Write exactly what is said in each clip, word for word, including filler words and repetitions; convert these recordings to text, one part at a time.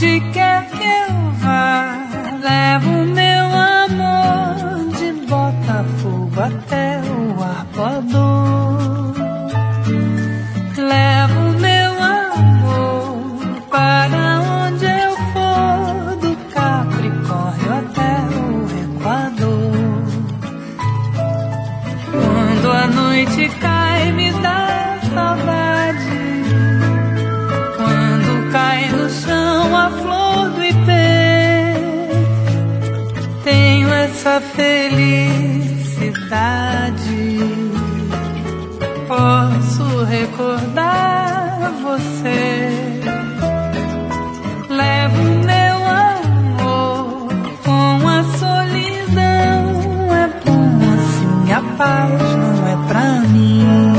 Onde quer que eu vá, levo meu amor de Botafogo até o Arpoador. Levo meu amor para onde eu for, do Capricórnio até o Equador. Quando a noite cai, me dá saudade. Quando cai no chão a flor do ipê, tenho essa felicidade. Posso recordar você. Levo meu amor com a solidão. É bom assim, a paz não é pra mim.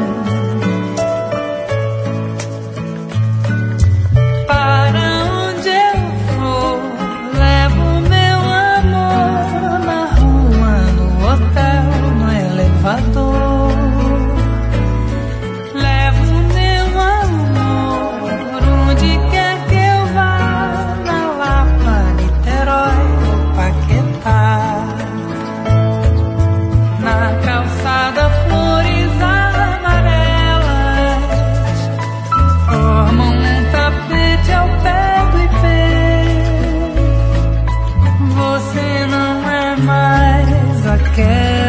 Levo meu amor onde quer que eu vá, na Lapa, Niterói ou Paquetá. Na calçada flores amarelas formam um tapete ao pé do ipê. Você não é mais aquela